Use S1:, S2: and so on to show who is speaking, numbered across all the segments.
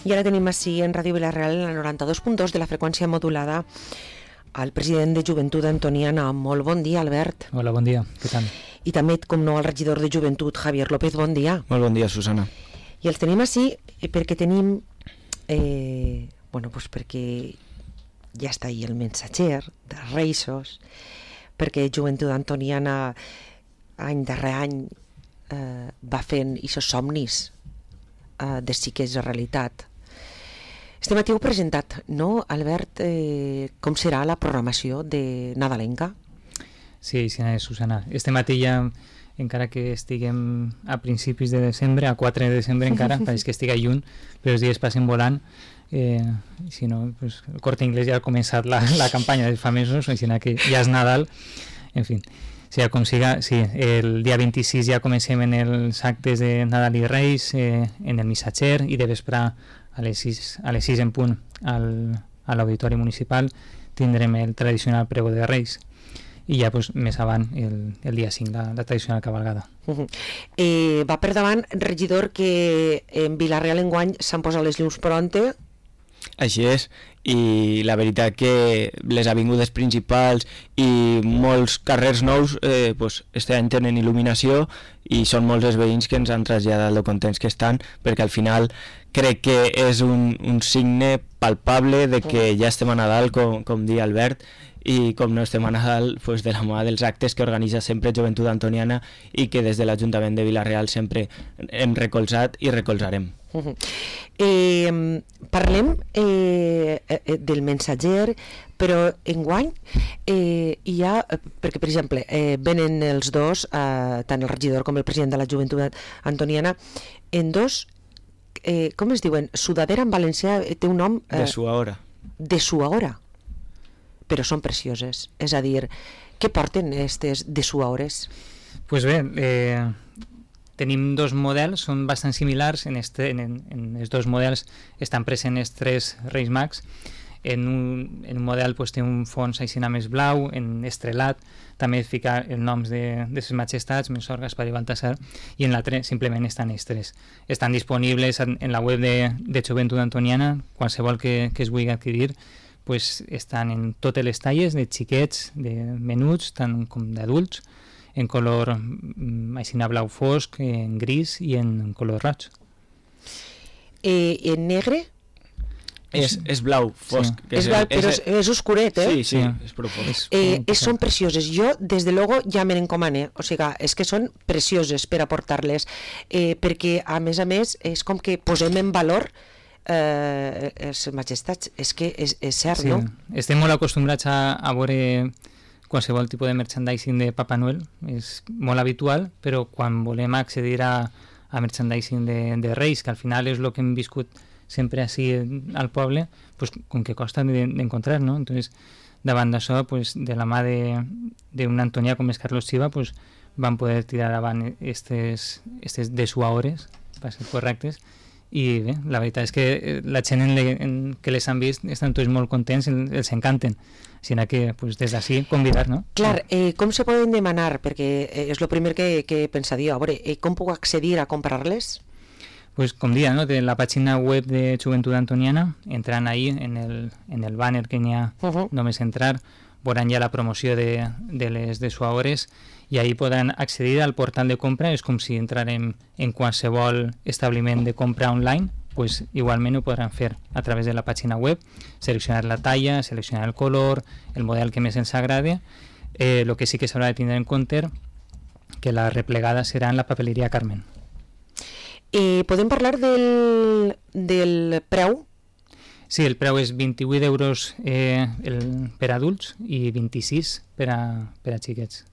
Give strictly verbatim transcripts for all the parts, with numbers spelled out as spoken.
S1: I ara tenim així en Ràdio Vila-real, en la noranta-dos punt dos de la freqüència modulada, al president de Joventut Antoniana. Molt bon dia, Albert.
S2: Hola, bon dia. Què tal?
S1: I també, com no, el regidor de Joventut, Javier López. Bon dia.
S3: Molt bon dia, Susana.
S1: I els tenim així perquè tenim... Eh, bueno, pues perquè ja està ahí el mensatger dels Reisos, perquè Joventut Antoniana any darrer any eh, va fent aquests somnis eh, de sí que és realitat. Este matí heu presentat, no, Albert, eh, com serà la programació de Nadalenca?
S2: Sí, sí, Susana. Este matí ja, encara que estiguem a principis de desembre, a quatre de desembre encara, pareix que estiga lluny, però els dies passen volant. Eh, si no, pues, el Corte Inglés ja ha començat la, la campanya de fa mesos, així que ja és Nadal. En fi, sigui com siga, sí, el dia vint-i-sis ja comencem en els actes de Nadal i Reis, eh, en el missatger, i de vespre a les sis, a les sis en punt al, a l'Auditori Municipal tindrem el tradicional prego de Reis, i ja pues, més avant el, el dia cinc, la, la tradicional cabalgada.
S1: Uh -huh. eh, va per davant, regidor, que en Vila-real enguany s'han posat les llums pronte.
S3: Així és, i la veritat que les avingudes principals i molts carrers nous eh, pues, este any tenen il·luminació, i són molts els veïns que ens han traslladat lo contents que estan, perquè al final crec que és un, un signe palpable de que ja estem a Nadal, com, com dia Albert, i com no estem a Nadal, pues, de la mà dels actes que organitza sempre Joventut Antoniana i que des de l'Ajuntament de Vila-real sempre hem recolzat i recolzarem.
S1: Uh -huh. eh, parlem eh, eh, del mensatger, però enguany eh, hi ha, perquè per exemple eh, venen els dos, eh, tant el regidor com el president de la Joventut Antoniana, en dos, eh, com es diuen? Sudadera en valencià té un nom...
S3: Eh, de suahora.
S1: De suahora. Però són precioses, és a dir, què porten aquestes de suahores?
S2: Pues bé, eh, tenim dos models, són bastant similars, en, este, en, en els dos models estan presents tres Reis Mags. En un, en un model pues, té un fons aixina més blau, en estrelat, també es fica els noms de, de ses majestats, Melchor, Gaspar i Baltasar, i en l'altre simplement estan els tres. Estan disponibles en, en la web de, de Joventut Antoniana, qualsevol que, que es vulgui adquirir, pues estan en totes les talles, de xiquets, de menuts, tant com d'adults, en color aixina blau fosc, en gris i en color roig.
S1: Eh, en negre?
S3: És, és blau fosc.
S1: Sí. Que és, és blau, però és, és oscuret, eh?
S3: Sí, sí, sí. És prou fosc.
S1: Eh, eh, són precioses. Jo, des de luego, ja me n'encomane. O sigui, és que són precioses per aportar-les. Eh, perquè, a més a més, és com que posem en valor eh, les majestats. És que és, és cert,
S2: sí.
S1: No?
S2: Estem molt acostumbrats a, a veure qualsevol tipus de merchandising de Papa Noel. És molt habitual, però quan volem accedir a, a merchandising de, de Reis, que al final és el que hem viscut sempre així al poble, pues, com que costa d'encontrar, no? Entonces, davant d'això, pues, de la mà d'un Antonià com és Carlos Chiva, pues, van poder tirar avant aquestes desuahores, per ser correctes, i bé, la veritat és que la gent en le, en, que les han vist estan tots molt contents, els encanten, així que pues, des d'ací convidar, no?
S1: Clar, eh, com se poden demanar? Perquè eh, és el primer que, que pensaria, a veure, eh, com puc accedir a comprar-les?
S2: Pues com dia, ¿no? De la pàgina web de Joventut Antoniana, entran ahí en el, en el banner que n'hi ha, uh -huh. només entrar, veuran ja la promoció de, de les desuahores, i ahí podran accedir al portal de compra. És com si entrarem en qualsevol establiment de compra online, pues igualment ho podran fer a través de la pàgina web, seleccionar la talla, seleccionar el color, el model que més ens agrade. Eh, lo que sí que s'haurà de tindre en compte que la replegada serà en la papeleria Carmen.
S1: Eh, podem parlar del, del preu?
S2: Sí, el preu és vint-i-vuit euros eh, el, per adults i vint-i-sis per a, per a xiquets.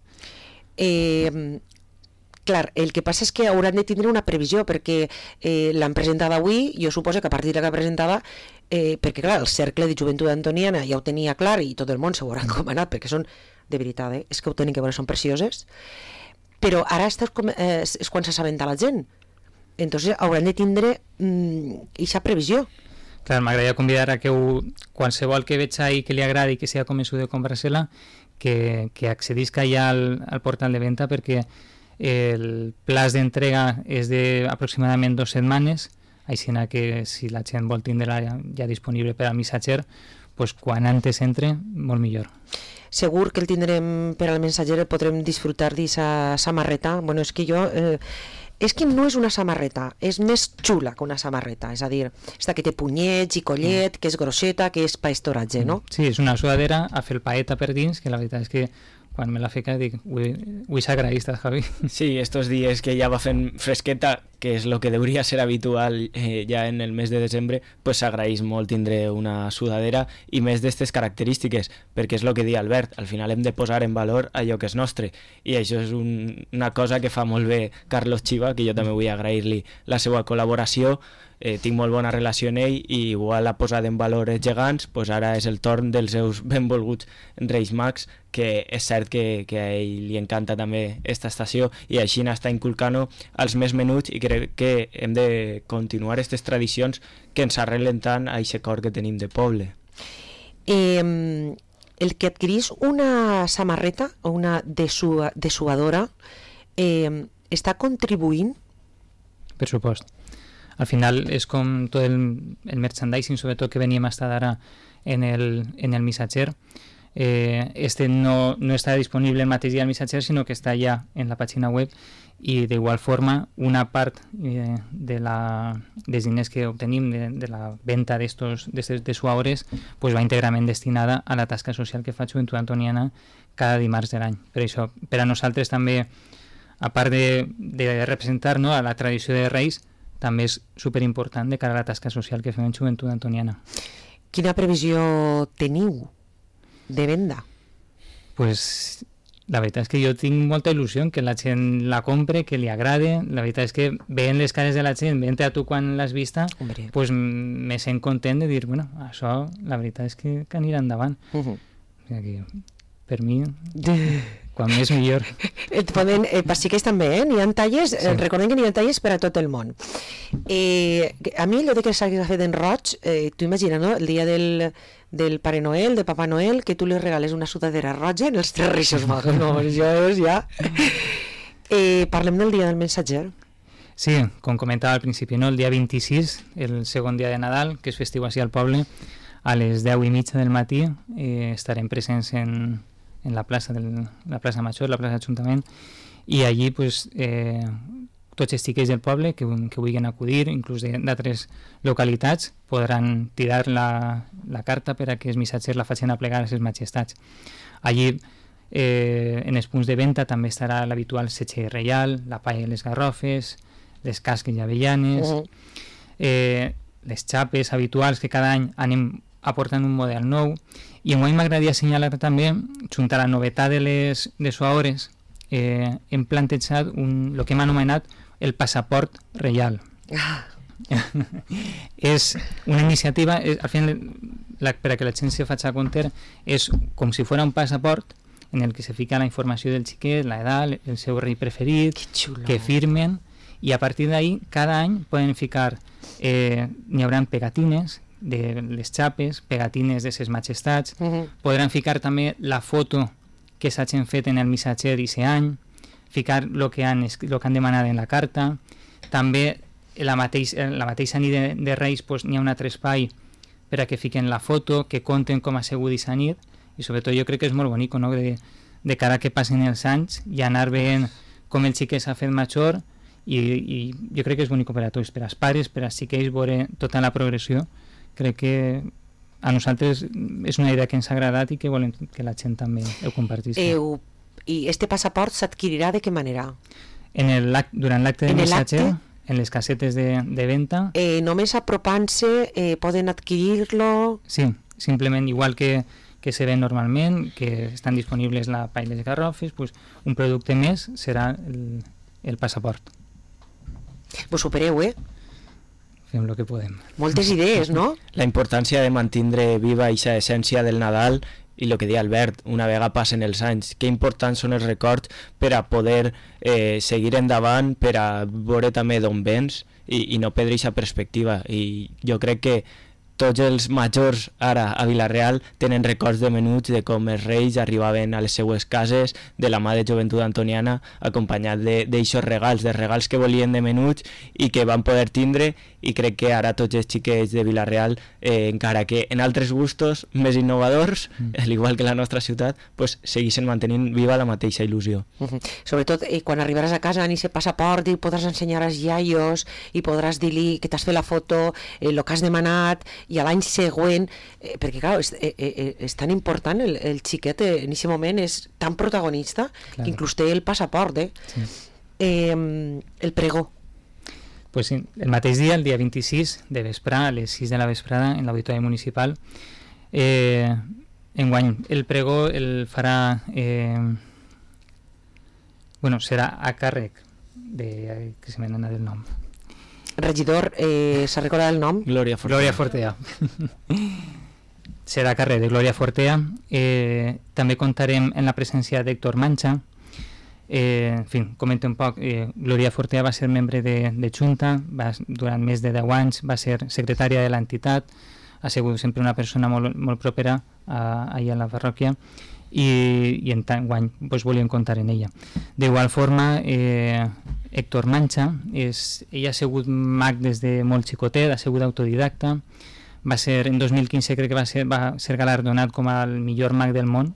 S1: Eh, clar, el que passa és que hauran de tindre una previsió, perquè eh, l'han presentada avui, jo suposo que a partir de la presentada, eh, perquè clar, el cercle de Joventut Antoniana ja ho tenia clar i tot el món se veurà com ha anat, perquè són, de veritat, eh, és que ho tenen que veure, són precioses, però ara és, com, eh, és quan s'assabenta la gent. Entonces hauran de tindre aquesta mm, previsió.
S2: Clar, m'agradaria convidar a que ho, qualsevol que veig ahí que li agradi i que sigui convençut de comprar-se-la, que, que accedisca ja al, al portal de venda, perquè el plaç d'entrega és d'aproximadament dues setmanes, així que si la gent vol tindre ja disponible per al missatger, pues, quan antes entre, molt millor.
S1: Segur que el tindrem per al missatger, el podrem disfrutar d'aquesta samarreta. Bueno, és que jo... Eh, és que no és una samarreta, és més xula que una samarreta, és a dir, esta que té punyets i collet, que és grosseta, que és pa estoratge, no?
S2: Sí, és una sudadera a felpaeta per dins, que la veritat és que quan me la feca dic, avui s'agraï, estàs, Javi?
S3: Sí, estos dies que ja va fent fresqueta, que és el que hauria ser habitual eh, ja en el mes de desembre, pues s'agraeix molt tindre una sudadera i més d'aquestes característiques, perquè és el que deia Albert, al final hem de posar en valor allò que és nostre, i això és un, una cosa que fa molt bé Carlos Chiva, que jo també vull agrair-li la seva col·laboració. Eh, tinc molt bona relació amb ell i igual ha posat en valor els gegants, pues ara és el torn dels seus benvolguts Reis Mags, que és cert que, que a ell li encanta també esta estació i així n'està inculcant-ho als més menuts, i crec que hem de continuar aquestes tradicions que ens arrelen tant a aquest cor que tenim de poble.
S1: Eh, el que adquirís una samarreta o una desua, desuadora eh, està contribuint?
S2: Per supost. Al final és com tot el, el merchandising, sobretot que veníem a estar ara en el, en el missatger. Eh, este no, no està disponible el mateix dia al missatger, sinó que està ja en la pàgina web, i d'igual forma una part eh, de la, dels diners que obtenim de, de la venda d'estos desuadores pues va íntegrament destinada a la tasca social que fa Joventut Antoniana cada dimarts de l'any. Per això, per a nosaltres també, a part de, de representar, no, a la tradició de Reis, també és superimportant de cara a la tasca social que fem en Joventut Antoniana.
S1: Quina previsió teniu de venda?
S2: Pues la veritat és que jo tinc molta il·lusió que la gent la compre, que li agrade. La veritat és que veient les cares de la gent, veient a tu quan l'has vista,
S1: Hombre.
S2: pues me sent content de dir, bueno, això la veritat és que, que anirà endavant.
S1: Uh-huh.
S2: O sigui que, per mi, quan més millor.
S1: Et poden, eh, xiquets també, eh? N'hi ha talles, sí. eh, recordem que n'hi ha talles per a tot el món. Eh, a mi allò de que s'hagi fet en roig, eh, tu imagina, no? El dia del, del Pare Noel, de Papa Noel, que tu li regales una sudadera roja en els tres Reis Magos. No, això és ja... Eh, parlem del dia del missatger.
S2: Sí, com comentava al principi, no? El dia vint-i-sis, el segon dia de Nadal, que és festiu així al poble, a les deu i mitja del matí eh, estarem presents en, en la plaça del, la plaça Major, la plaça d'Ajuntament, i allí pues, eh, tots els xiquets del poble que, que vulguin acudir, inclús d'altres localitats, podran tirar la, la carta per a que els missatgers la facin a plegar a les majestats. Allí, eh, en els punts de venda, també estarà l'habitual setge reial, la palla i les garrofes, les casques i avellanes, uh-huh. eh, les xapes habituals que cada any anem aportant un model nou, i enguany m'agradaria assenyalar també, junt a la novetat de les desuadores, eh, hem plantejat un, el que hem anomenat el passaport reial. Ah. És una iniciativa, és, al final, la, per a que la gent se faci a compte, és com si fos un passaport en el que se fica la informació del xiquet, l'edat, el seu rei preferit, que firmen, i a partir d'ahí cada any poden ficar, eh, n'hi haurà pegatines de les xapes, pegatines de ses majestats, uh-huh. podran ficar també la foto que s'hagin fet en el missatger d'aquest any, ficar el que han, lo que han demanat en la carta, també la, mateix, la mateixa nit de, de Reis pues, n'hi ha un altre espai per a que fiquen la foto, que conten com ha sigut aquesta nit, i sobretot jo crec que és molt bonic, no? de, de cara que passen els anys i anar veient com el xiquet s'ha fet major, i, i jo crec que és bonic per a tots, per als pares, per als xiquets, veure tota la progressió. Crec que a nosaltres és una idea que ens ha agradat i que volem que la gent també ho compartisca.
S1: Eu, I este passaport s'adquirirà de què manera?
S2: En el, durant l'acte de missatger, en les casetes de, de venda.
S1: Eh, només apropant-se eh, poden adquirir-lo?
S2: Sí, simplement igual que, que se ven normalment, que estan disponibles la palla i les garrofes, pues, un producte més serà el, el passaport.
S1: Vos supereu, eh?
S2: Fem el que podem.
S1: Moltes idees, no?
S3: La importància de mantindre viva aquesta essència del Nadal i el que deia Albert, una vegada passen els anys, que importants són els records per a poder eh, seguir endavant, per a veure també d'on vens i, i no perdre aquesta perspectiva. I jo crec que tots els majors ara a Vila-real tenen records de menuts de com els reis arribaven a les seues cases de la mà de Joventut Antoniana acompanyat d'aixòs regals, de regals que volien de menuts i que van poder tindre i crec que ara tots els xiquets de Vila-real, eh, encara que en altres gustos més innovadors, mm. al igual que la nostra ciutat, pues, segueixen mantenint viva la mateixa il·lusió.
S1: Uh-huh. Sobretot eh, quan arribaràs a casa en aquest passaport i podràs ensenyar als iaios i podràs dir-li que t'has fet la foto, el eh, que has demanat, i a l'any següent, eh, perquè clar, és, eh, eh, és tan important el, el xiquet eh, en aquest moment, és tan protagonista, claro, que inclús té el passaport, eh? Sí. Eh, el pregó.
S2: Pues sí, el mateix dia, el dia vint-i-sis de vespre, a les sis de la vesprada, en l'auditori municipal, eh, enguany el pregó el farà, eh, bueno, serà a càrrec de, que se me n'ha del nom.
S1: Regidor, eh, s'ha recordat el nom?
S3: Glòria Fortea.
S2: Glòria Fortea. Serà a càrrec de Glòria Fortea. Eh, també comptarem en la presència d'Héctor Mancha. Eh, en fi, comento un poc. Eh, Glòria Fortea va ser membre de, de Junta, va, durant més de deu anys, va ser secretària de l'entitat, ha sigut sempre una persona molt, molt propera a, allà a la parròquia, i, i en tant guany pues, volíem comptar en ella. D'igual forma, eh, Héctor Mancha, és, ella ha sigut mag des de molt xicotet, ha sigut autodidacta, va ser, en dos mil quinze crec que va ser, va ser galardonat com el millor mag del món,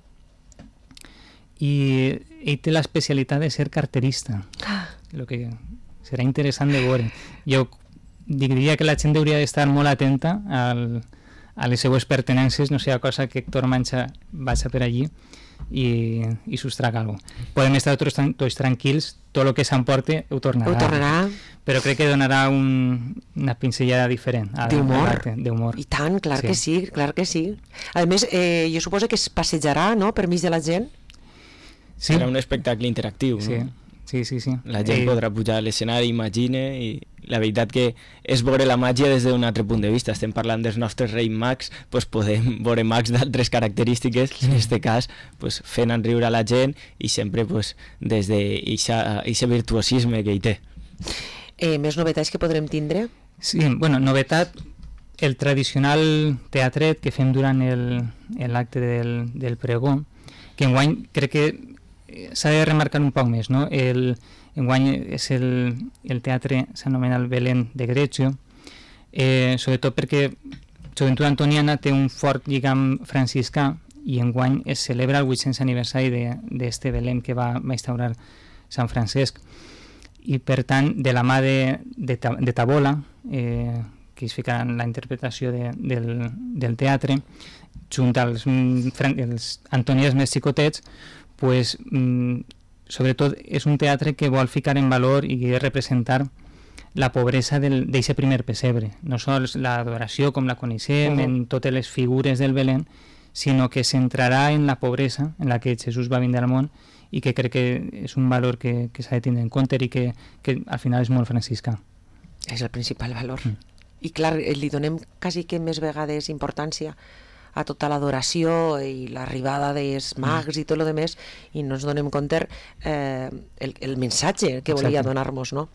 S2: i ell té l'especialitat de ser carterista, el que serà interessant de veure. Jo diria que la gent hauria d'estar molt atenta al, a les seues pertenences, no sigui cosa que Héctor Mancha vagi per allí i, i sostraga alguna cosa. Podem estar tots, tots tranquils, tot el que s'emporte ho tornarà,
S1: ho tornarà,
S2: però crec que donarà un, una pinzellada diferent d'humor.
S1: I tant, clar sí. que sí, clar que sí. A més, eh, jo suposo que es passejarà, no?, per mig de la gent.
S3: Sí. Serà un espectacle interactiu,
S2: sí.
S3: no?
S2: Sí, sí, sí.
S3: La gent eh... podrà pujar a l'escenari, imagine, i la veritat que és veure la màgia des d'un altre punt de vista. Estem parlant dels nostres Reis Mags, pues podem veure mags d'altres característiques, sí. En aquest cas pues, fent enriure a la gent i sempre pues, des d'aquest virtuosisme que hi té.
S1: Eh, més novetats que podrem tindre?
S2: Sí, bueno, novetat, el tradicional teatret que fem durant l'acte del, del pregó, que enguany crec que s'ha de remarcar un poc més, no? El, enguany és el, el teatre, s'anomena el Belén de Greggio, eh, sobretot perquè Joventut Antoniana té un fort lligam franciscà i enguany es celebra el vuit-cents aniversari d'este Belén que va, va instaurar Sant Francesc, i per tant de la mà de, de, de Tabola, eh, que es fica en la interpretació de, del, del teatre, junt als els antonians més xicotets, pues, mm, sobretot és un teatre que vol ficar en valor i representar la pobresa d'aquest primer pessebre, no sols l'adoració com la coneixem, uh-huh. en totes les figures del Belén, sinó que centrarà en la pobresa en la que Jesús va vindre al món, i que crec que és un valor que, que s'ha de tindre en compte i que, que al final és molt franciscà.
S1: És el principal valor. Mm. I clar, li donem quasi que més vegades importància a tota l'adoració i l'arribada dels mags i tot el demés, i no ens donem compte eh, el, el missatge que volia Exacte. donar-nos, no?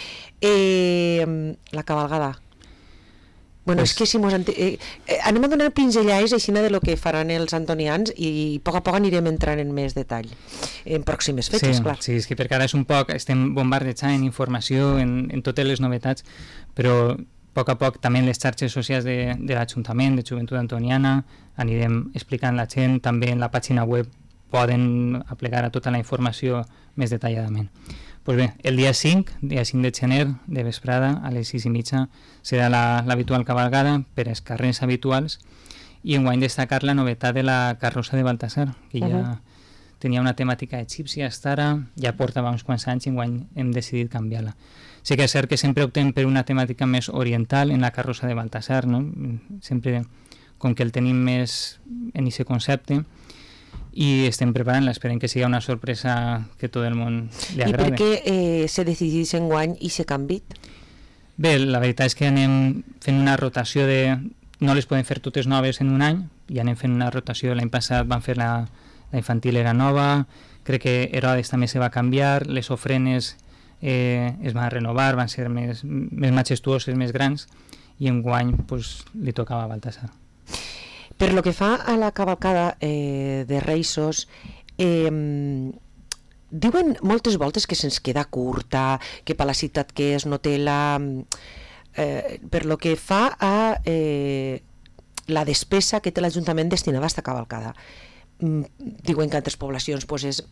S1: Eh, la cabalgada. Bueno, pues... és que si mos ante... eh, eh, anem a donar pinzellades així de lo que faran els antonians i a poc a poc anirem entrant en més detall en pròximes fetes,
S2: sí,
S1: clar.
S2: Sí, és que perquè ara és un poc, estem bombardejant en informació, en, en totes les novetats, però a poc a poc també en les xarxes socials de, de l'Ajuntament, de Joventut Antoniana, anirem explicant la gent, també en la pàgina web poden aplegar a tota la informació més detalladament. Pues bé, el dia cinc, dia cinc de gener, de vesprada, a les sis i mitja, serà l'habitual cabalgada per als carrers habituals, i enguany destacar la novetat de la carrossa de Baltasar, que ja uh-huh. tenia una temàtica egípcia, hasta ara, ja portava uns quants anys i enguany hem decidit canviar-la. Sí que és cert que sempre optem per una temàtica més oriental en la carrossa de Baltasar, no? Sempre com que el tenim més en aquest concepte, i estem preparant-la, esperem que sigui una sorpresa que tot el món li agrada.
S1: I per què eh, se decidís enguany i se canvit?
S2: Bé, la veritat és que anem fent una rotació de... No les podem fer totes noves en un any, i anem fent una rotació. L'any passat vam fer la, la infantil era nova, crec que Herodes també se va canviar, les ofrenes eh, es van renovar, van ser més, més majestuoses, més grans, i enguany pues, li tocava a Baltasar.
S1: Per lo que fa a la cavalcada eh, de Reisos, eh, diuen moltes voltes que se'ns queda curta, que per la ciutat que és no té la, eh, per lo que fa a eh, la despesa que té l'Ajuntament destinada a esta cavalcada. Mm, diuen que altres poblacions pues, és,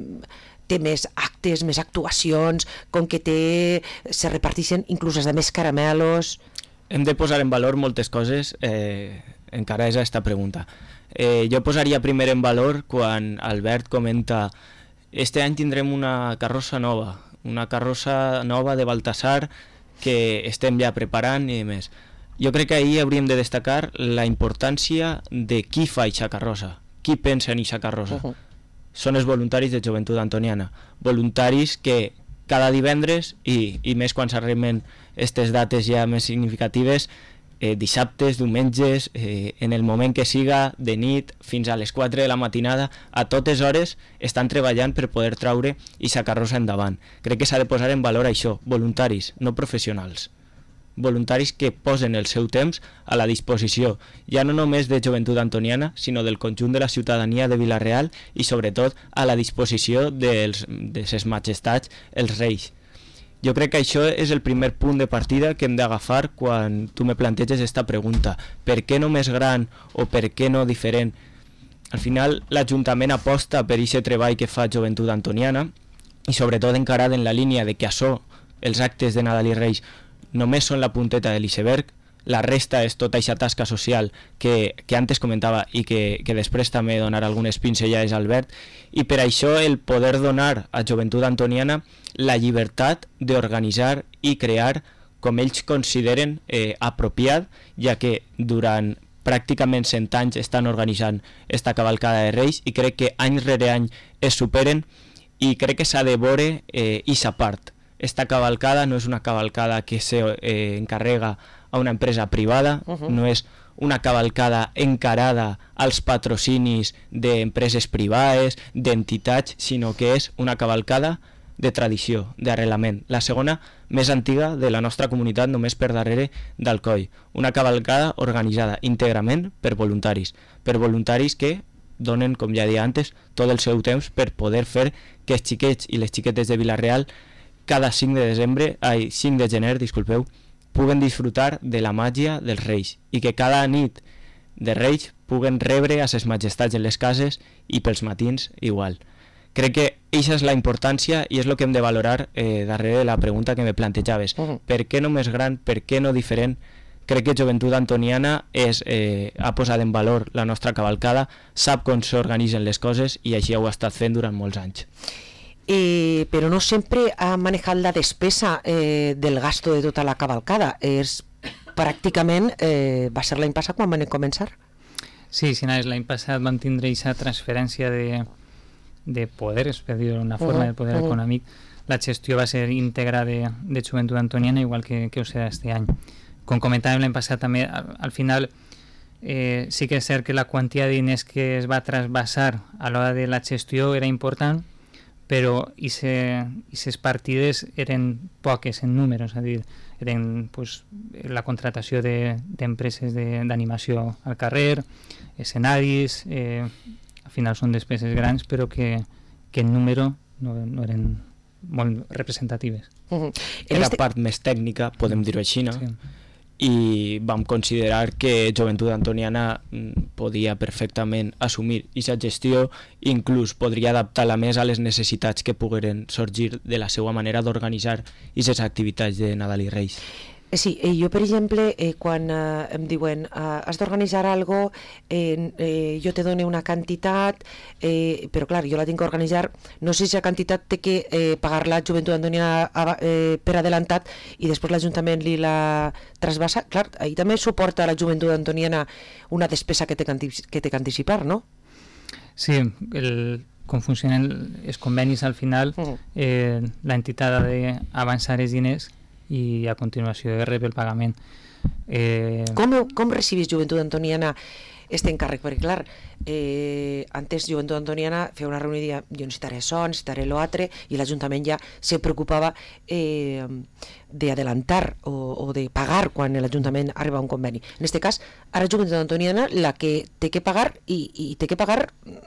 S1: té més actes, més actuacions, com que té, se reparteixen inclús de més caramelos.
S3: Hem de posar en valor moltes coses, eh, encara és aquesta pregunta. Eh, jo posaria primer en valor quan Albert comenta este any tindrem una carrossa nova, una carrossa nova de Baltasar que estem ja preparant i més. Jo crec que ahir hauríem de destacar la importància de qui fa aquesta carrossa, qui pensa en aquesta carrossa. Uh-huh. Són els voluntaris de Joventut Antoniana, voluntaris que cada divendres, i, i més quan s'arriben aquestes dates ja més significatives, eh, dissabtes, diumenges, eh, en el moment que siga, de nit, fins a les quatre de la matinada, a totes hores estan treballant per poder traure aquesta carrossa endavant. Crec que s'ha de posar en valor això, voluntaris, no professionals. Voluntaris que posen el seu temps a la disposició, ja no només de Joventut Antoniana, sinó del conjunt de la ciutadania de Vila-real i sobretot a la disposició dels, de ses majestats, els reis. Jo crec que això és el primer punt de partida que hem d'agafar quan tu me planteges aquesta pregunta. Per què no més gran o per què no diferent? Al final l'Ajuntament aposta per aquest treball que fa Joventut Antoniana i sobretot encarat en la línia de que això, els actes de Nadal i Reis, només són la punteta de l'iceberg, la resta és tota aquesta tasca social que, que antes comentava i que, que després també donar algunes pinzellades a Albert, i per això el poder donar a Joventut Antoniana la llibertat d'organitzar i crear com ells consideren eh, apropiat, ja que durant pràcticament cent anys estan organitzant esta cavalcada de Reis i crec que any rere any es superen, i crec que s'ha de veure eh, esa part. Esta cavalcada no és una cavalcada que se eh, encarrega a una empresa privada, uh-huh. no és una cavalcada encarada als patrocinis d'empreses privades, d'entitats, sinó que és una cavalcada de tradició, d'arrelament. La segona més antiga de la nostra comunitat, només per darrere d'Alcoi. Una cavalcada organitzada íntegrament per voluntaris, per voluntaris que donen, com ja deia antes, tot el seu temps per poder fer que els xiquets i les xiquetes de Vila-real cada cinc de desembre, ai, cinc de gener, disculpeu, puguen disfrutar de la màgia dels Reis i que cada nit de Reis puguen rebre a ses majestats en les cases i pels matins igual. Crec que això és la importància i és el que hem de valorar eh, darrere de la pregunta que me plantejaves. Uh-huh. Per què no més gran, per què no diferent? Crec que Joventut Antoniana és, eh, ha posat en valor la nostra cavalcada, sap com s'organitzen les coses i així ho ha estat fent durant molts anys.
S1: Eh, però no sempre ha manejat la despesa eh, del gasto de tota la cavalcada. És pràcticament, eh, va ser l'any passat quan van començar?
S2: Sí, sí, l'any passat van tindre aquesta transferència de, de poderes, per dir-ho d'una forma, uh-huh, de poder uh-huh. econòmic. La gestió va ser íntegra de, de Joventut Antoniana, igual que, que ho serà este any. Com comentàvem l'any passat també, al, al final eh, sí que és cert que la quantia de diners que es va trasbassar a l'hora de la gestió era important, però aquestes partides eren poques en números, és a dir, eren pues, la contratació d'empreses de, d'animació al carrer, escenaris, eh, al final són despeses grans, però que, que en número no, no eren molt representatives.
S1: Uh-huh.
S3: Era este... part més tècnica, podem dir-ho així, no? Sí. I vam considerar que Joventut Antoniana podia perfectament assumir aquesta gestió, inclús podria adaptar-la més a les necessitats que pogueren sorgir de la seva manera d'organitzar aquestes activitats de Nadal i Reis.
S1: Sí, eh, jo per exemple, eh, quan eh, em diuen eh, has d'organitzar algo, eh, eh, jo te dono una quantitat, eh, però clar, jo la tinc que organitzar, no sé si la quantitat té que eh, pagar-la Joventut Antoniana eh, per adelantat i després l'Ajuntament li la trasbassa. Clar, ahí també suporta la Joventut Antoniana una despesa que té que, que, té que anticipar, no?
S2: Sí, el, com funcionen els convenis al final, uh-huh. eh, l'entitat ha d'avançar els diners i a continuació de rep el pagament. Eh...
S1: Com, com recibís Joventut Antoniana este encàrrec? Perquè clar, eh, antes Joventut Antoniana feia una reunió i dia jo necessitaré això, necessitaré l'altre, i l'Ajuntament ja se preocupava eh, d'adelantar o, o de pagar quan l'Ajuntament arriba a un conveni. En este cas, ara Joventut Antoniana la que té que pagar i, i té que pagar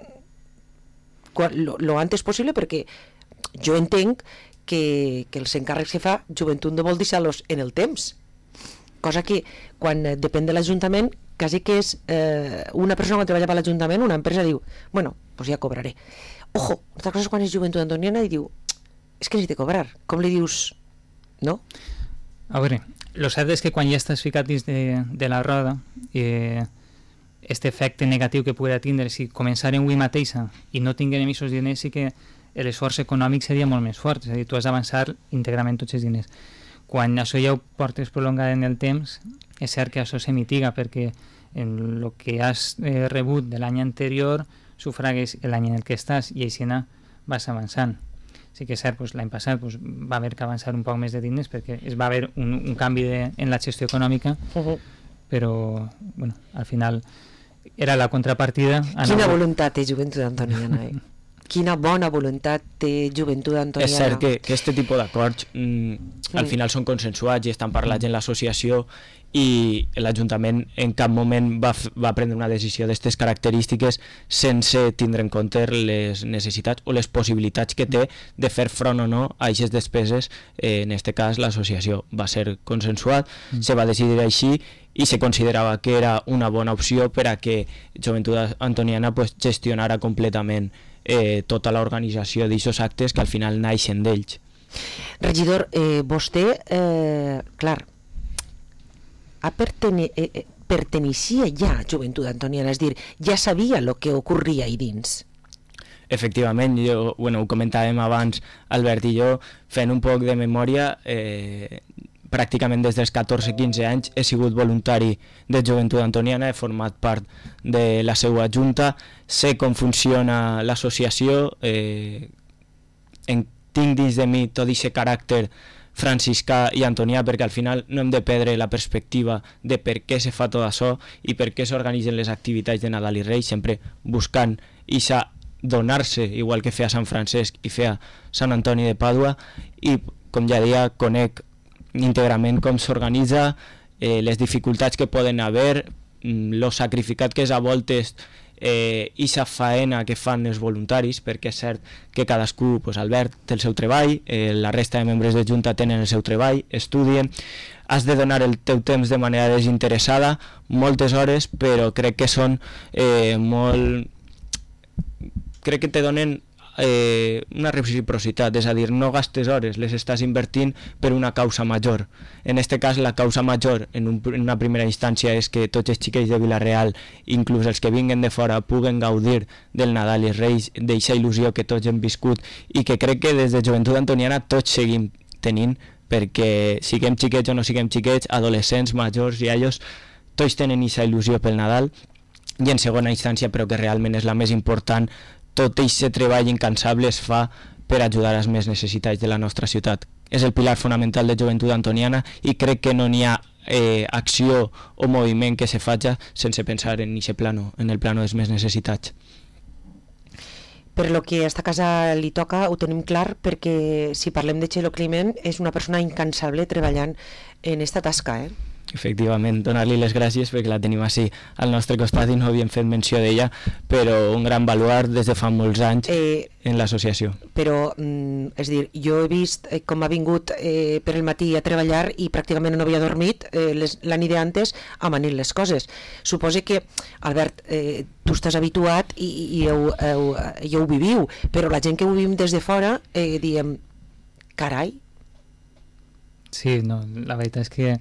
S1: quan, lo, lo antes possible, perquè jo entenc que, que els encàrrecs que fa Joventut no vol deixar-los en el temps. cosa que quan depèn de l'Ajuntament quasi que és eh, una persona que treballa per l'Ajuntament, una empresa diu, bueno, pues ja cobraré. Ojo, altra cosa és quan és Joventut Antoniana i diu, és que necessito cobrar. Com li dius, no?
S2: A veure, lo cert és que quan ja estàs ficat dins de, de la roda, eh, este efecte negatiu que pugui tindre si començarem avui mateixa i no tinguem aquests diners, sí que l'esforç econòmic seria molt més fort, és a dir, tu has d'avançar íntegrament tots els diners. Quan això ja ho portes prolongat en el temps, és cert que això se mitiga perquè en el que has eh, rebut de l'any anterior sufragues l'any en el que estàs i així vas avançant. Sí que és cert, doncs, l'any passat doncs, va haver que avançar un poc més de diners perquè es va haver un, un canvi de, en la gestió econòmica, uh-huh. però bueno, al final era la contrapartida.
S1: Quina voluntat té Joventut Antoniana, eh? Quina bona voluntat té Joventut Antoniana.
S3: És cert que, que este tipus d'acords mm, al final són consensuats i estan parlats en l'associació i l'Ajuntament en cap moment va, va prendre una decisió d'aquestes característiques sense tindre en compte les necessitats o les possibilitats que té de fer front o no a aquestes despeses. Eh, en aquest cas l'associació va ser consensuat, mm. se va decidir així i se considerava que era una bona opció per a que Joventut Antoniana pues, gestionara completament eh, tota l'organització d'aquests actes que al final naixen d'ells.
S1: Regidor, eh, vostè, eh, clar, a pertene, eh, perteneixia ja a Joventut Antoniana, és dir, ja sabia el que ocorria ahí dins.
S3: Efectivament, jo, bueno, ho comentàvem abans, Albert i jo, fent un poc de memòria, eh, pràcticament des dels catorze quinze anys he sigut voluntari de Joventut Antoniana, he format part de la seva junta, sé com funciona l'associació, eh, en, tinc dins de mi tot aquest caràcter franciscà i antonià, perquè al final no hem de perdre la perspectiva de per què se fa tot això i per què s'organitzen les activitats de Nadal i Reis, sempre buscant ixa donar-se, igual que feia Sant Francesc i feia Sant Antoni de Pàdua, i com ja deia, conec íntegrament com s'organitza, eh, les dificultats que poden haver, lo sacrificat que és a voltes eh, i sa faena que fan els voluntaris, perquè és cert que cadascú, pues, Albert té el seu treball, eh, la resta de membres de Junta tenen el seu treball, estudien, has de donar el teu temps de manera desinteressada, moltes hores, però crec que són eh, molt... crec que te donen eh, una reciprocitat, és a dir, no gastes hores, les estàs invertint per una causa major. En aquest cas, la causa major, en, un, en una primera instància, és que tots els xiquets de Vila-real, inclús els que vinguen de fora, puguen gaudir del Nadal i Reis, d'eixa il·lusió que tots hem viscut i que crec que des de Joventut Antoniana tots seguim tenint, perquè siguem xiquets o no siguem xiquets, adolescents, majors i ells, tots tenen eixa il·lusió pel Nadal. I en segona instància, però que realment és la més important, tot aquest treball incansable es fa per ajudar als més necessitats de la nostra ciutat. És el pilar fonamental de Joventut Antoniana i crec que no n'hi ha eh, acció o moviment que se faci sense pensar en aquest plano, en el plano dels més necessitats.
S1: Per lo que a esta casa li toca ho tenim clar, perquè si parlem de Txelo Climent és una persona incansable treballant en esta tasca, eh?
S3: Efectivament, donar-li les gràcies perquè la tenim així al nostre costat i no havíem fet menció d'ella, però un gran baluart des de fa molts anys eh, en l'associació.
S1: Però, mm, és dir, jo he vist eh, com ha vingut eh, per el matí a treballar i pràcticament no havia dormit eh, les, la nit d'antes amanint les coses. Suposo que, Albert, eh, tu estàs habituat i, i, heu, heu, i ho viviu, però la gent que ho vivim des de fora eh, diem, carai.
S2: Sí, no, la veritat és que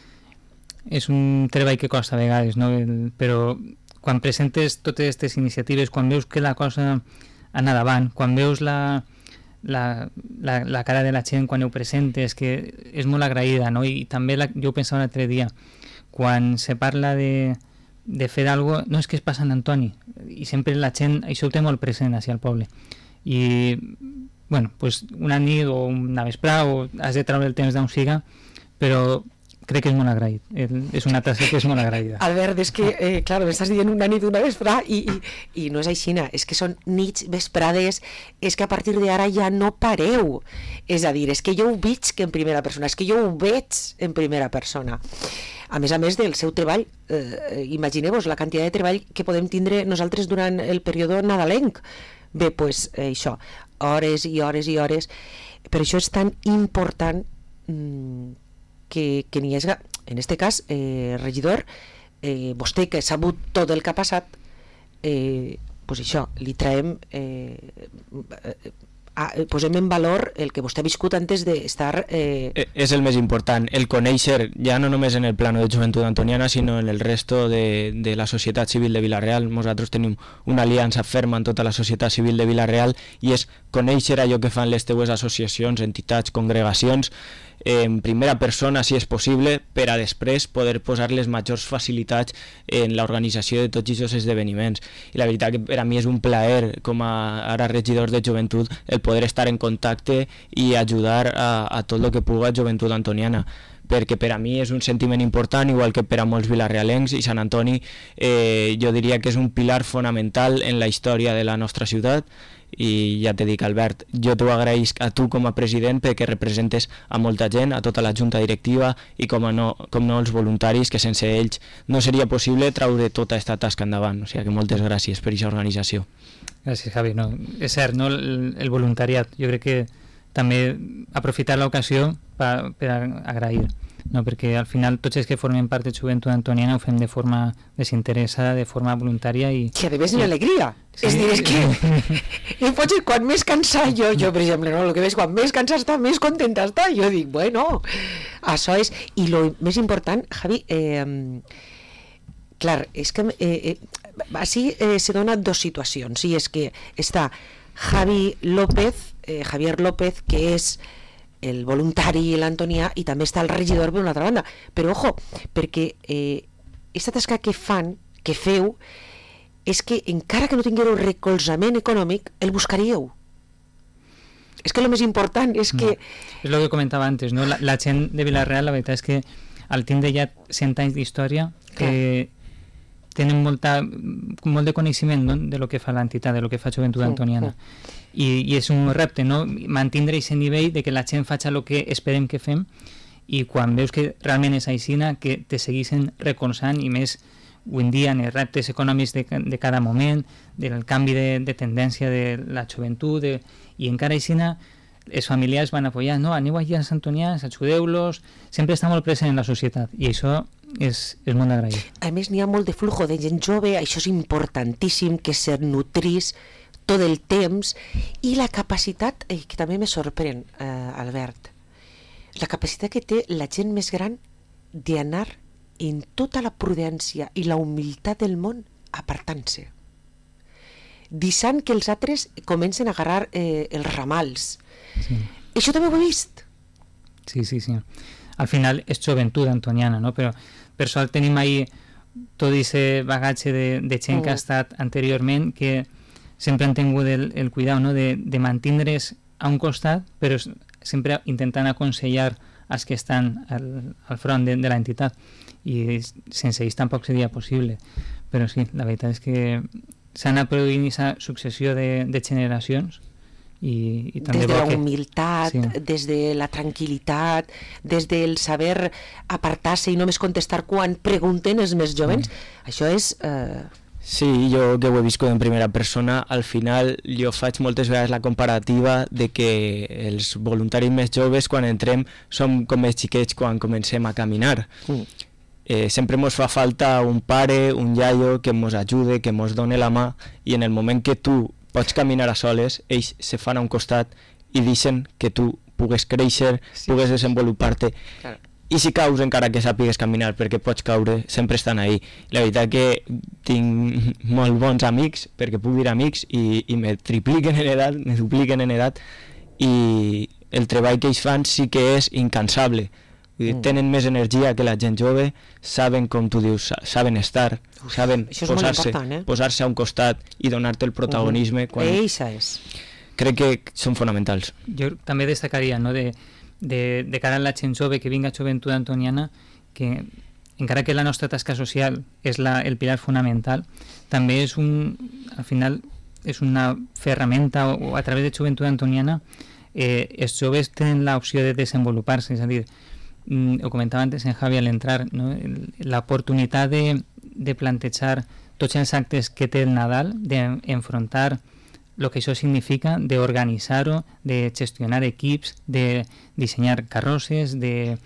S2: és un treball que costa a vegades, no? Però quan presentes totes aquestes iniciatives, quan veus que la cosa anar davant, quan veus la, la, la, la cara de la gent quan ho presentes, que és molt agraïda, no? I també la, jo ho pensava un altre dia, quan se parla de, de fer alguna cosa, no és que es passa Sant Antoni, i sempre la gent, això ho té molt present així al poble, i bueno, pues una nit o una vesprada o has de treure el temps d'on siga, però crec que és molt agraït, és una tasca que és molt agraïda.
S1: Albert, és que, eh, clar, m'estàs dient una nit, una vesprada, i, i, i no és aixina, és que són nits, vesprades, és que a partir d'ara ja no pareu, és a dir, és que jo ho veig que en primera persona, és que jo ho veig en primera persona. A més a més del seu treball, eh, imagineu-vos la quantitat de treball que podem tindre nosaltres durant el període nadalenc. Bé, doncs pues, eh, això, hores i hores i hores, per això és tan important mmm, que, que n'hi hagi, en este cas, eh, regidor, eh, vostè que ha sabut tot el que ha passat, eh, pues això, li traiem, eh, eh, a, posem en valor el que vostè ha viscut antes d'estar... Eh...
S3: És el més important, el conèixer, ja no només en el plano de Joventut Antoniana, sinó en el resto de, de la societat civil de Vila-real. Nosaltres tenim una aliança ferma en tota la societat civil de Vila-real i és conèixer allò que fan les teues associacions, entitats, congregacions, en primera persona, si és possible, per a després poder posar les majors facilitats en l'organització de tots aquests esdeveniments. I la veritat que per a mi és un plaer, com a ara regidor de Joventut, el poder estar en contacte i ajudar a, a tot el que puga Joventut Antoniana, perquè per a mi és un sentiment important, igual que per a molts vilarealencs, i Sant Antoni eh, jo diria que és un pilar fonamental en la història de la nostra ciutat. I ja t'he dit, Albert, jo t'ho agraïsc a tu com a president perquè representes a molta gent, a tota la junta directiva i com, a no, com no els voluntaris, que sense ells no seria possible traure tota aquesta tasca endavant. O sigui que moltes gràcies per aquesta organització.
S2: Gràcies, Javi. No, és cert, no, el, el voluntariat, jo crec que també aprofitar l'ocasió per, per agrair, no? Perquè al final tots els que formen part de Joventut Antoniana ho fem de forma desinteressada, de forma voluntària i...
S1: Que a més una alegria. Sí. És dir, és que... I potser quan més cansat jo, jo per exemple, no, el que veig, quan més cansat està, més contenta està. Jo dic, bueno, això és... I el més important, Javi, eh, clar, és que eh, eh, així eh, se donen dues situacions. I és que està Javi López, eh, Javier López, que és el voluntari i l'Antonià, i també està el regidor per una altra banda. Però, ojo, perquè eh, aquesta tasca que fan, que feu, és que encara que no tingueu recolzament econòmic, el buscaríeu. És que el més important és que...
S2: No. És el que comentava antes, no? La, la gent de Vila-real, la veritat és que al tindre ja cent anys d'història, eh, tenen molta, molt de coneixement, no? De lo que fa l'entitat, de lo que fa Joventut Antoniana. Sí, sí. I, i és un repte, no? Mantindre aquest nivell de que la gent faci el que esperem que fem, i quan veus que realment és aixina, que te segueixen recolzant, i més avui en dia en els reptes econòmics de, de cada moment, del canvi de, de tendència de la joventut, de, i encara aixina els familiars van apoyar, no, aneu allà a Sant Antonià, ajudeu-los, sempre està molt present en la societat, i això és, és molt d'agrair.
S1: A més, n'hi ha molt de flujo de gent jove, això és importantíssim, que se nutrís tot el temps, i la capacitat, eh, que també me sorprèn, eh, Albert, la capacitat que té la gent més gran d'anar en tota la prudència i la humilitat del món apartant-se, deixant que els altres comencen a agarrar eh, els ramals. Sí. Això també ho he vist.
S2: Sí, sí, sí. Al final és Joventut Antoniana, no? Però per això tenim ahí tot aquest bagatge de, de gent mm. que ha estat anteriorment, que sempre han tingut el, el cuidado, no? de, de mantindre's a un costat, però sempre intentant aconsellar els que estan al, al front de, de l'entitat, i sense ells tampoc seria possible. Però sí, la veritat és que s'ha anat produint aquesta successió de, de generacions, i, i també
S1: des de la
S2: que...
S1: humilitat, sí. Des de la tranquil·litat, des del saber apartar-se i només contestar quan pregunten els més jovens. Mm. Això és... Eh...
S3: Sí, jo que ho he viscut en primera persona, al final jo faig moltes vegades la comparativa de que els voluntaris més joves quan entrem som com els xiquets quan comencem a caminar. Mm. Eh, sempre ens fa falta un pare, un iaio que ens ajude, que ens doni la mà, i en el moment que tu pots caminar a soles, ells se fan a un costat i deixen que tu pugues créixer, sí, pugues desenvolupar-te. Claro. I si caus, encara que sàpigues caminar, perquè pots caure, sempre estan ahí. La veritat que tinc molt bons amics, perquè puc dir amics, i, i me tripliquen en edat, me dupliquen en edat, i el treball que ells fan sí que és incansable. Vull dir, mm. tenen més energia que la gent jove, saben, com tu dius, saben estar, Uf, saben posar-se eh? posar-se a un costat i donar-te el protagonisme.
S1: Uh, quan... Eixa és.
S3: Crec que són fonamentals.
S2: Jo també destacaria, no?, de, de, de cara a la gent jove que vinga a Joventut Antoniana, que encara que la nostra tasca social és la, el pilar fonamental, també és un, al final, és una ferramenta, o, o a través de Joventut Antoniana, eh, els joves tenen l'opció de desenvolupar-se, és a dir, ho comentava antes en Javi al entrar, no? L'oportunitat de, de plantejar tots els actes que té el Nadal, d'enfrontar el que això significa, d'organitzar-ho, de gestionar equips, de dissenyar carrosses, de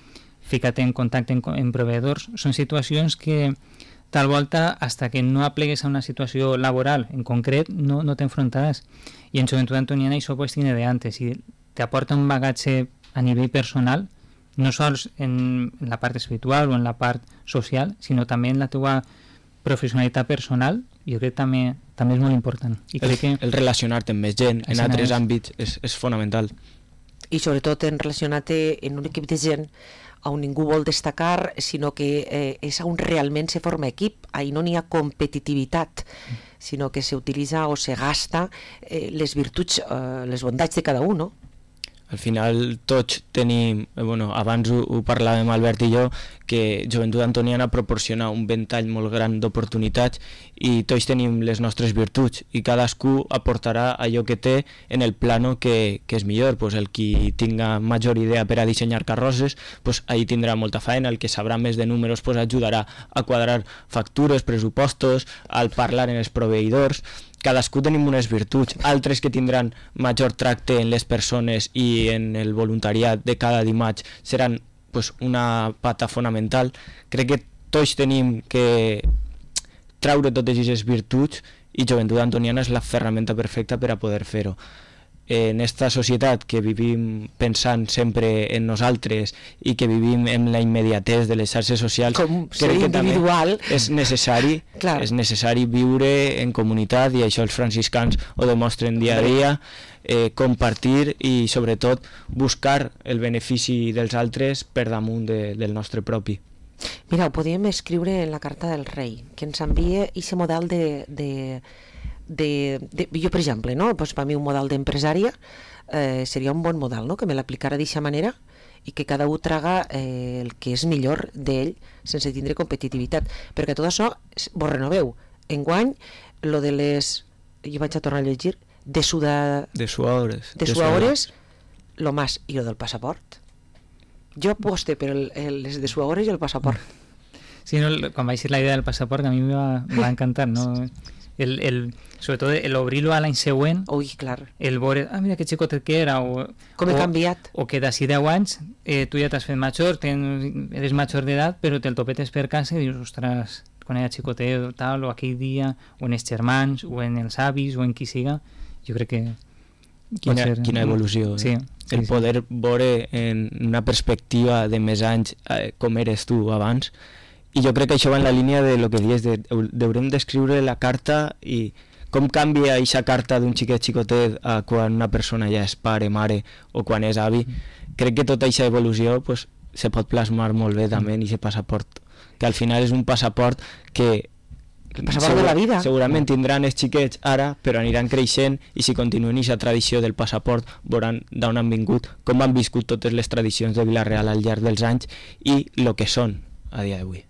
S2: fica't en contacte amb, amb proveïdors. Són situacions que tal volta, hasta que no aplegues a una situació laboral en concret, no, no t'enfrontaràs. I en Joventut Antoniana això pues tiene de antes, i t'aporta un bagatge a nivell personal, no sols en la part espiritual o en la part social, sinó també en la teva professionalitat personal. Jo crec que també, també és molt important. I
S3: el,
S2: crec que
S3: el relacionar-te amb més gent en altres àmbits és, és fonamental.
S1: I sobretot en relacionar-te en un equip de gent on ningú vol destacar, sinó que eh, és on realment se forma equip, ahí no n'hi ha competitivitat, sinó que s'utilitza o se gasta eh, les virtuts, eh, les bondats de cada un, no?
S3: Al final tots tenim, eh, bueno, abans ho, ho parlàvem Albert i jo, que Joventut Antoniana proporciona un ventall molt gran d'oportunitats i tots tenim les nostres virtuts i cadascú aportarà allò que té en el plano que, que és millor. Pues el qui tinga major idea per a dissenyar carrosses, pues ahí tindrà molta feina, el que sabrà més de números pues ajudarà a quadrar factures, pressupostos, al parlar en els proveïdors. Cadascú tenim unes virtuts, altres que tindran major tracte en les persones i en el voluntariat de cada dimarts seran pues, una pata fonamental. Crec que tots tenim que traure totes aquestes virtuts i Joventut Antoniana és la ferramenta perfecta per a poder fer-ho. En esta societat que vivim pensant sempre en nosaltres i que vivim en la immediatesa de les xarxes socials,
S1: com ser individual,
S3: és necessari, és necessari viure en comunitat, i això els franciscans ho demostren dia a dia, eh, compartir i sobretot buscar el benefici dels altres per damunt de, del nostre propi.
S1: Mira, ho podíem escriure en la carta del rei, que ens envia aquest model de... de De, de, jo, per exemple, no? Pues per mi un model d'empresària eh, seria un bon model, no? Que me l'aplicara d'aquesta manera i que cada un traga eh, el que és millor d'ell sense tindre competitivitat, perquè tot això vos renoveu. Enguany, lo de les... jo vaig a tornar a llegir de suda...
S3: de suaores
S1: de suaores, lo más, i lo del passaport. Jo aposte per el, el, les de suaores i el passaport.
S2: Sí, no, quan vaig dir la idea del passaport, a mi me va, me va encantar, no? El, el, sobretot el obrir-lo a l'any següent.
S1: Ui, clar.
S2: El veure, ah, mira que xicotet que era, o,
S1: com he
S2: o,
S1: canviat,
S2: o que d'ací deu anys eh, tu ja t'has fet major, ten, eres major d'edat, però te'l topetes per casa i dius, ostres, quan era xicotet o tal, o aquell dia, o en els germans, o en els avis, o en qui siga, jo crec que
S3: quina,
S2: ser,
S3: quina evolució,
S2: sí,
S3: eh?
S2: sí,
S3: el
S2: sí.
S3: poder veure en una perspectiva de més anys eh, com eres tu abans. I jo crec que això va en la línia de lo que dius, de, d'haurem d'escriure la carta i com canvia aquesta carta d'un xiquet xicotet a quan una persona ja és pare, mare o quan és avi. Mm. Crec que tota aquesta evolució pues, se pot plasmar molt bé també en aquest passaport, que al final és un passaport que
S1: el passaport segur, de la vida.
S3: Segurament tindran els xiquets ara, però aniran creixent i si continuen aquesta tradició del passaport veuran d'on han vingut, com han viscut totes les tradicions de Vila-real al llarg dels anys i el que són a dia d'avui.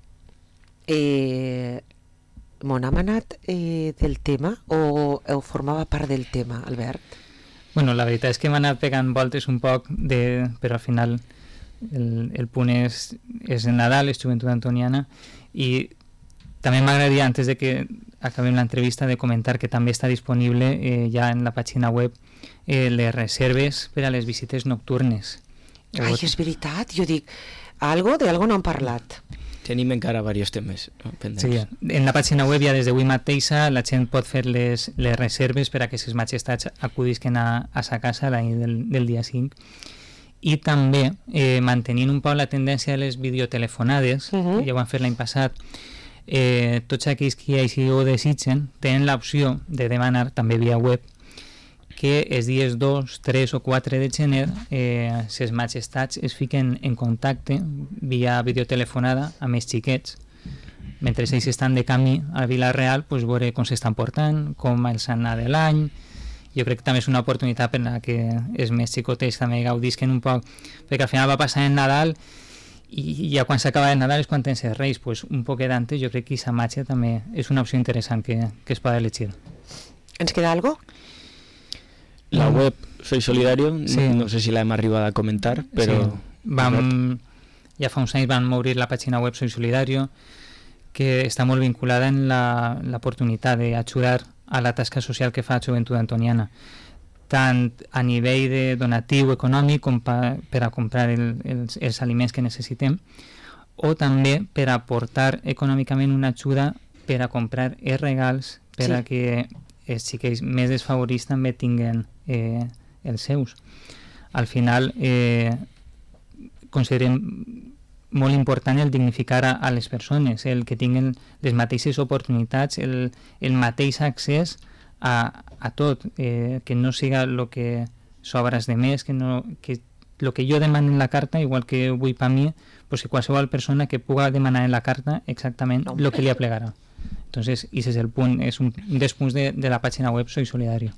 S1: Eh, M'on hem anat eh, del tema o, o formava part del tema, Albert?
S2: Bueno, la veritat és que m'ha anat pegant voltes un poc, de, però al final el, el punt és, és en Nadal, és Joventut Antoniana, i també m'agradaria, antes de que acabem l'entrevista, de comentar que també està disponible eh, ja en la pàgina web eh, les reserves per a les visites nocturnes.
S1: Ai, és veritat, jo dic, algo de algo no han parlat.
S3: Tenim encara diversos temes pendents.
S2: Sí, en la pàgina web ja des d'avui mateixa la gent pot fer les, les reserves per a que ses majestats acudisquen a, a sa casa l'any del, del dia cinc, i també eh, mantenint un poc la tendència de les videotelefonades, uh -huh. que ja ho han fet l'any passat, eh, tots aquells que així ho desitgen tenen l'opció de demanar també via web que els dies dos, tres o quatre de gener eh, ses majestats es fiquen en contacte via videotelefonada amb els xiquets mentre ells estan de camí a Vila-real, pues, veure com s'estan portant, com els han anat de l'any. Jo crec que també és una oportunitat per a que els més xicotets també gaudisquen un poc, perquè al final va passar en Nadal i ja quan s'acaba el Nadal és quan tens els Reis, pues, un poquet d'antes. Jo crec que aquesta màgia també és una opció interessant que, que es pot elegir.
S1: Ens queda algo?
S3: La web Soy Solidario,
S2: sí.
S3: no, no sé si l'hem arribat a comentar, però...
S2: Sí. Vam, ja fa uns anys vam obrir la pàgina web Soy Solidario, que està molt vinculada en l'oportunitat d'ajudar a la tasca social que fa Joventut Antoniana. tant a nivell de donatiu econòmic com pa, per a comprar el, els, els aliments que necessitem, o també per aportar econòmicament una ajuda per a comprar els regals per sí. a que els xiquets més desfavorits també tinguen eh, els seus. Al final eh, considerem molt important el dignificar a, a les persones, el que tinguin les mateixes oportunitats, el, el mateix accés a, a tot, eh, que no siga el que sobres de més, que no, que el que jo demano en la carta, igual que vull per mi, pues que qualsevol persona que puga demanar en la carta exactament el no. que li aplegarà. Entonces, ese es el punt, és un dels punts de, de la pàgina web Soy Solidario.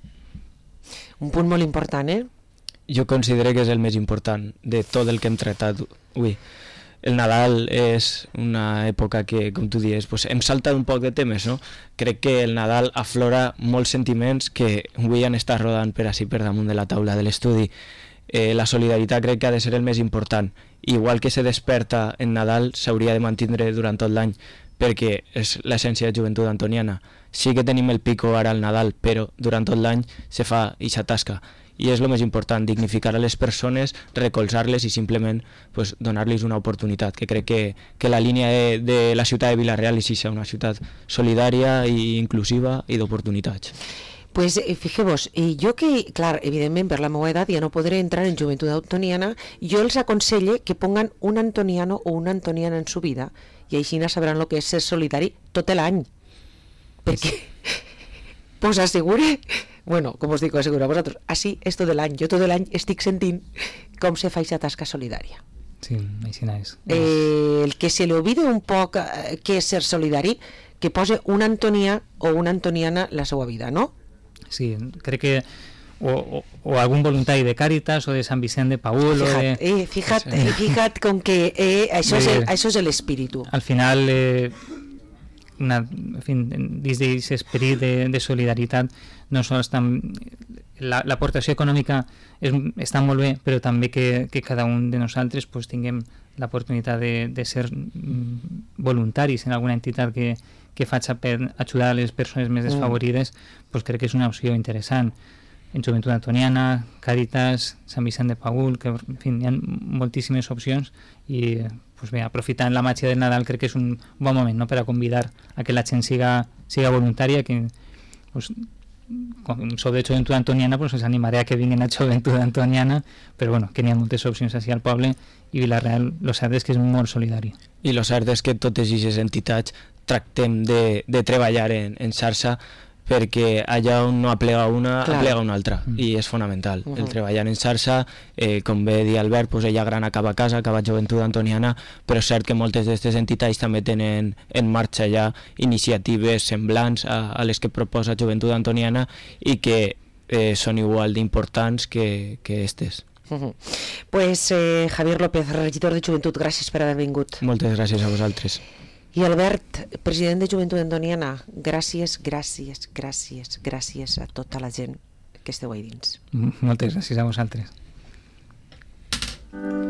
S1: Un punt molt important, eh?
S3: Jo considero que és el més important de tot el que hem tractat avui. El Nadal és una època que, com tu dius, pues hem saltat un poc de temes, no? Crec que el Nadal aflora molts sentiments que avui han estat rodant per així per damunt de la taula de l'estudi. Eh, la solidaritat crec que ha de ser el més important. Igual que se desperta en Nadal, s'hauria de mantindre durant tot l'any, perquè és l'essència de Joventut Antoniana. Sí que tenim el pico ara al Nadal, però durant tot l'any se fa ixa tasca. I és el més important, dignificar a les persones, recolzar-les i simplement pues, donar-los una oportunitat, que crec que, que la línia de, de la ciutat de Vila-real és ixa, una ciutat solidària i inclusiva i d'oportunitats.
S1: Pues eh, fijeu-vos, eh, jo que, clar, evidentment per la meva edat ja no podré entrar en Joventut Antoniana, jo els aconselle que pongan un antoniano o una antoniana en su vida i així sabran el que és ser solidari tot l'any. Perquè, pues assegure, bueno, com us dic, asseguro a vosaltres, així és tot l'any, jo tot l'any estic sentint com se fa aquesta tasca solidària.
S2: Sí, així és.
S1: Eh, el que se li olvida un poc eh, què és ser solidari, que pose una antonià o una antoniana la seva vida, no?
S2: Sí, crec que o, o, o algun voluntari de Càritas o de Sant Vicent de Paúl
S1: fija't,
S2: o de...
S1: eh, fija't, eh, fija't com que eh, això, és el, això és l'espíritu.
S2: Al final eh, una, en fin, dins d'aquest esperit de, de solidaritat no sols tam, la, l'aportació econòmica és, està molt bé, però també que, que cada un de nosaltres pues, tinguem l'oportunitat de, de ser voluntaris en alguna entitat que, que faci per ajudar a les persones més desfavorides, mm. pues crec que és una opció interessant. En Joventut Antoniana, Càritas, Sant Vicent de Paúl, que en fi, hi ha moltíssimes opcions i pues bé, aprofitant la màgia del Nadal crec que és un bon moment, no?, per a convidar a que la gent siga, siga voluntària, que pues, com sou de Joventut Antoniana pues, us animaré a que vinguin a Joventut Antoniana, però bueno, que n'hi ha moltes opcions així al poble i Vila-real, lo cert és que és molt solidari.
S3: I lo cert és que totes aquestes entitats tractem de, de treballar en, en xarxa perquè allà on no aplega una, Clar. aplega una altra, mm. i és fonamental. Uh -huh. El treballar en xarxa, eh, com bé dir Albert, pues ella gran acaba a casa, acaba Joventut Antoniana, però és cert que moltes d'aquestes entitats també tenen en marxa ja iniciatives semblants a, a les que proposa Joventut Antoniana i que eh, són igual d'importants que, que estes.
S1: Uh-huh. Pues eh, Javier López, regidor de Joventut, gràcies per haver vingut.
S3: Moltes gràcies a vosaltres.
S1: I Albert, president de Joventut Antoniana, gràcies, gràcies, gràcies, gràcies a tota la gent que esteu ahí dins.
S2: Moltes gràcies a vosaltres.